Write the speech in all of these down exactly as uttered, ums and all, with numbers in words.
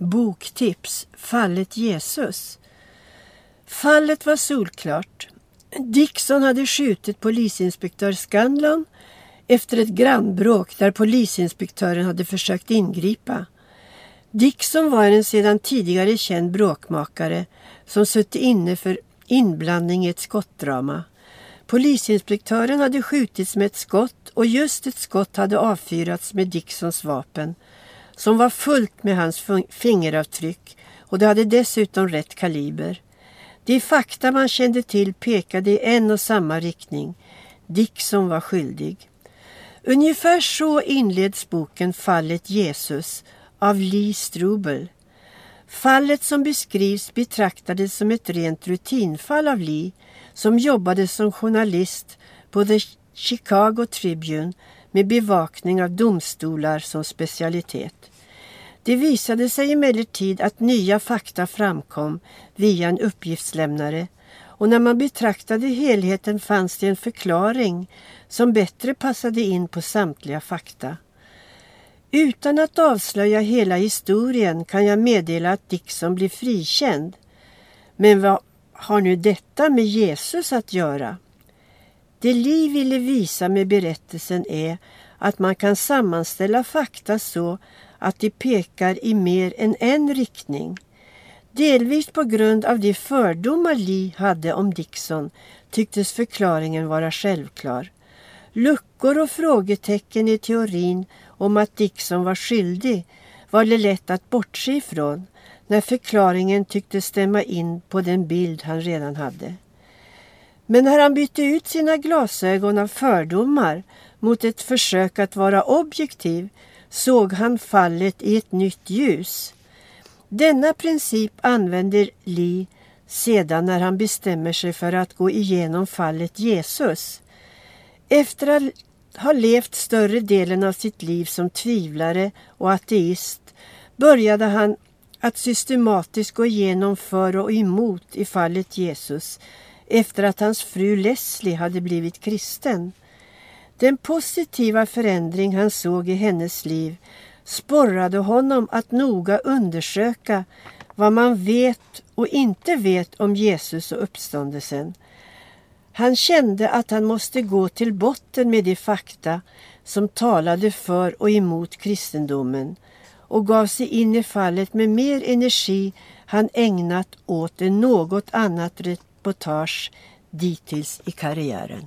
Boktips: Fallet Jesus. Fallet var solklart. Dixon hade skjutit polisinspektör Scanlon efter ett grannbråk där polisinspektören hade försökt ingripa. Dixon var en sedan tidigare känd bråkmakare som suttit inne för inblandning i ett skottdrama. Polisinspektören hade skjutits med ett skott och just ett skott hade avfyrats med Dixons vapen som var fullt med hans fingeravtryck och det hade dessutom rätt kaliber. De fakta man kände till pekade i en och samma riktning. Dixon var skyldig. Ungefär så inleds boken Fallet Jesus av Lee Strobel. Fallet som beskrivs betraktades som ett rent rutinfall av Lee som jobbade som journalist på The Chicago Tribune med bevakning av domstolar som specialitet. Det visade sig emellertid att nya fakta framkom via en uppgiftslämnare och när man betraktade helheten fanns det en förklaring som bättre passade in på samtliga fakta. Utan att avslöja hela historien kan jag meddela att Dixon blir frikänd. Men vad har nu detta med Jesus att göra? Det Lee ville visa med berättelsen är att man kan sammanställa fakta så att de pekar i mer än en riktning. Delvis på grund av de fördomar Lee hade om Dixon tycktes förklaringen vara självklar. Luckor och frågetecken i teorin om att Dixon var skyldig var det lätt att bortse ifrån när förklaringen tycktes stämma in på den bild han redan hade. Men när han bytte ut sina glasögon av fördomar mot ett försök att vara objektiv såg han fallet i ett nytt ljus. Denna princip använder Lee sedan när han bestämmer sig för att gå igenom fallet Jesus. Efter att ha levt större delen av sitt liv som tvivlare och ateist började han att systematiskt gå igenom för och emot i fallet Jesus efter att hans fru Leslie hade blivit kristen. Den positiva förändring han såg i hennes liv sporrade honom att noga undersöka vad man vet och inte vet om Jesus och uppståndelsen. Han kände att han måste gå till botten med de fakta som talade för och emot kristendomen och gav sig in i fallet med mer energi han ägnat åt än något annat reportage dittills i karriären.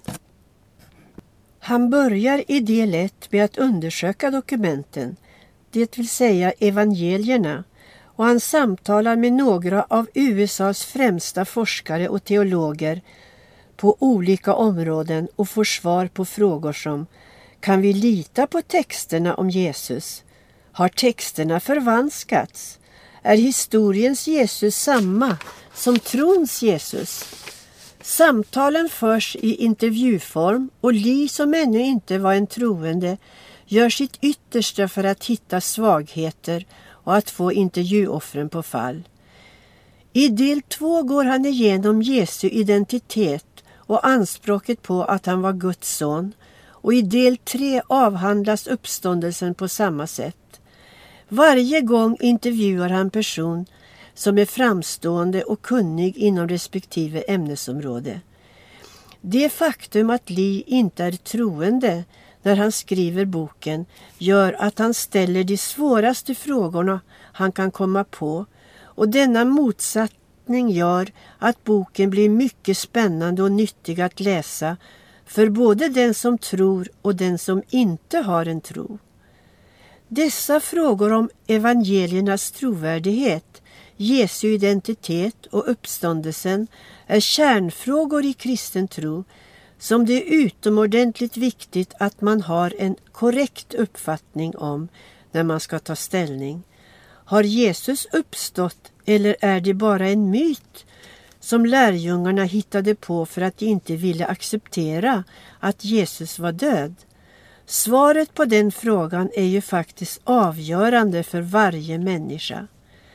Han börjar i del ett med att undersöka dokumenten, det vill säga evangelierna, och han samtalar med några av U S A:s främsta forskare och teologer på olika områden och får svar på frågor som: kan vi lita på texterna om Jesus? Har texterna förvanskats? Är historiens Jesus samma som trons Jesus? Samtalen förs i intervjuform och Lee, som ännu inte var en troende, gör sitt yttersta för att hitta svagheter och att få intervjuoffren på fall. I del två går han igenom Jesu identitet och anspråket på att han var Guds son, och i del tre avhandlas uppståndelsen på samma sätt. Varje gång intervjuar han person som är framstående och kunnig inom respektive ämnesområde. Det faktum att Lee inte är troende när han skriver boken gör att han ställer de svåraste frågorna han kan komma på, och denna motsättning gör att boken blir mycket spännande och nyttig att läsa för både den som tror och den som inte har en tro. Dessa frågor om evangeliernas trovärdighet, Jesu identitet och uppståndelsen är kärnfrågor i kristen tro som det är utomordentligt viktigt att man har en korrekt uppfattning om när man ska ta ställning. Har Jesus uppstått eller är det bara en myt som lärjungarna hittade på för att de inte ville acceptera att Jesus var död? Svaret på den frågan är ju faktiskt avgörande för varje människa.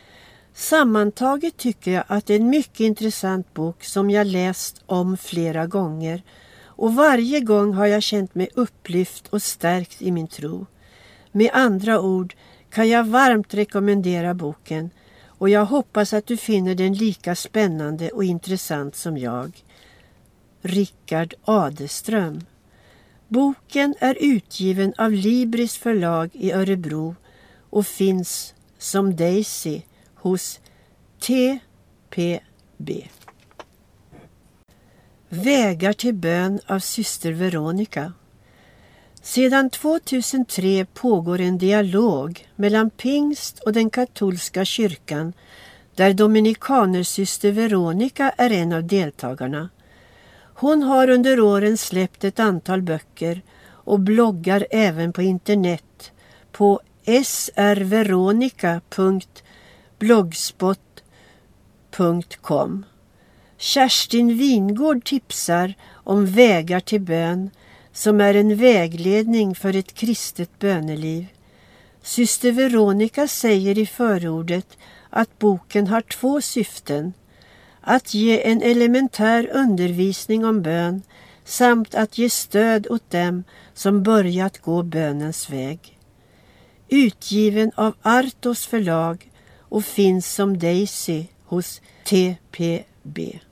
Sammantaget tycker jag att det är en mycket intressant bok som jag läst om flera gånger, och varje gång har jag känt mig upplyft och stärkt i min tro. Med andra ord kan jag varmt rekommendera boken och jag hoppas att du finner den lika spännande och intressant som jag. Rickard Adeström. Boken är utgiven av Libris förlag i Örebro och finns som Daisy hos T P B. Vägar till bön av syster Veronica. Sedan tvåtusentre pågår en dialog mellan pingst och den katolska kyrkan där dominikanersyster Veronica är en av deltagarna. Hon har under åren släppt ett antal böcker och bloggar även på internet på s r veronica punkt blogspot punkt com. Kerstin Wingård tipsar om Vägar till bön som är en vägledning för ett kristet böneliv. Syster Veronica säger i förordet att boken har två syften: att ge en elementär undervisning om bön samt att ge stöd åt dem som börjat gå bönens väg. Utgiven av Artos förlag och finns som Daisy hos T P B.